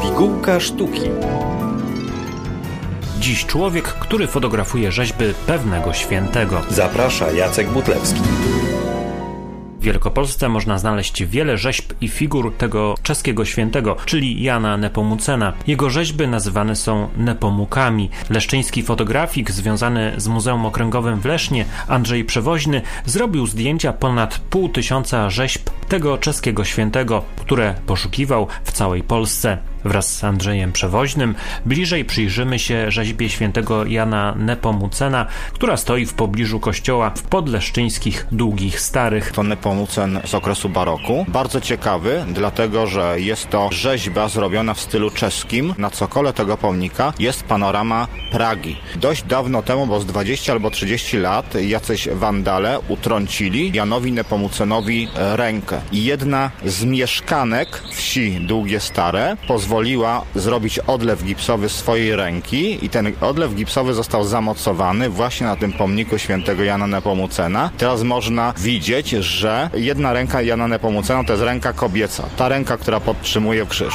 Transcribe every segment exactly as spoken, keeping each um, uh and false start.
Pigułka sztuki. Dziś człowiek, który fotografuje rzeźby pewnego świętego. Zaprasza Jacek Butlewski. W Wielkopolsce można znaleźć wiele rzeźb i figur tego czeskiego świętego, czyli Jana Nepomucena. Jego rzeźby nazywane są nepomukami. Leszczyński fotografik związany z Muzeum Okręgowym w Lesznie, Andrzej Przewoźny, zrobił zdjęcia ponad pół tysiąca rzeźb tego czeskiego świętego, które poszukiwał w całej Polsce. Wraz z Andrzejem Przewoźnym bliżej przyjrzymy się rzeźbie świętego Jana Nepomucena, która stoi w pobliżu kościoła w podleszczyńskich Długich Starych. To Nepomucen z okresu baroku. Bardzo ciekawy, dlatego że jest to rzeźba zrobiona w stylu czeskim. Na cokole tego pomnika jest panorama Pragi. Dość dawno temu, bo z dwadzieścia albo trzydzieści lat, jacyś wandale utrącili Janowi Nepomucenowi rękę. I jedna z mieszkanek wsi Długie Stare pozwoliła zrobić odlew gipsowy swojej ręki i ten odlew gipsowy został zamocowany właśnie na tym pomniku świętego Jana Nepomucena. Teraz można widzieć, że jedna ręka Jana Nepomucena to jest ręka kobieca. Ta ręka, która podtrzymuje krzyż.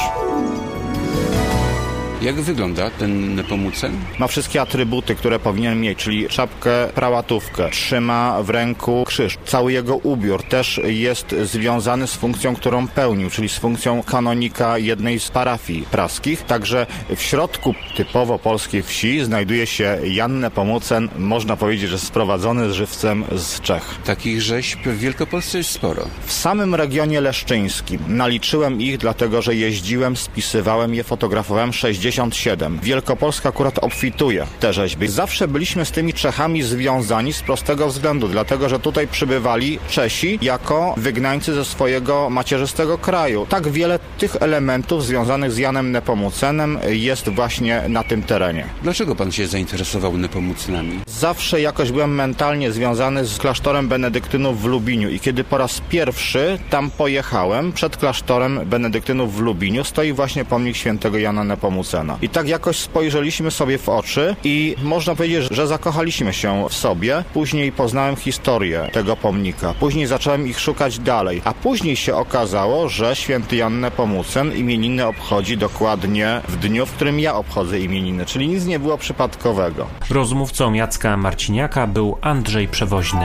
Jak wygląda ten Nepomucen? Ma wszystkie atrybuty, które powinien mieć, czyli czapkę, prałatówkę, trzyma w ręku krzyż. Cały jego ubiór też jest związany z funkcją, którą pełnił, czyli z funkcją kanonika jednej z parafii praskich. Także w środku typowo polskiej wsi znajduje się Jan Nepomucen, można powiedzieć, że sprowadzony z żywcem z Czech. Takich rzeźb w Wielkopolsce jest sporo. W samym regionie leszczyńskim naliczyłem ich, dlatego że jeździłem, spisywałem je, fotografowałem sześćdziesiąt siedem. Wielkopolska akurat obfituje te rzeźby. Zawsze byliśmy z tymi Czechami związani z prostego względu, dlatego że tutaj przybywali Czesi jako wygnańcy ze swojego macierzystego kraju. Tak wiele tych elementów związanych z Janem Nepomucenem jest właśnie na tym terenie. Dlaczego pan się zainteresował Nepomucenami? Zawsze jakoś byłem mentalnie związany z klasztorem benedyktynów w Lubiniu i kiedy po raz pierwszy tam pojechałem, przed klasztorem benedyktynów w Lubiniu stoi właśnie pomnik świętego Jana Nepomucena. I tak jakoś spojrzeliśmy sobie w oczy i można powiedzieć, że zakochaliśmy się w sobie. Później poznałem historię tego pomnika. Później zacząłem ich szukać dalej. A później się okazało, że święty Jan Nepomucen imieniny obchodzi dokładnie w dniu, w którym ja obchodzę imieniny. Czyli nic nie było przypadkowego. Rozmówcą Jacka Marciniaka był Andrzej Przewoźny.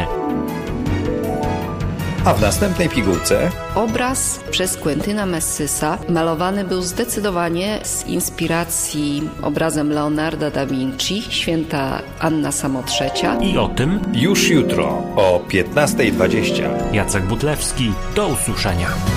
A w następnej pigułce obraz przez Quentina Messisa malowany był zdecydowanie z inspiracji obrazem Leonarda da Vinci, święta Anna Samotrzecia. I o tym już jutro o piętnasta dwadzieścia. Jacek Butlewski. Do usłyszenia.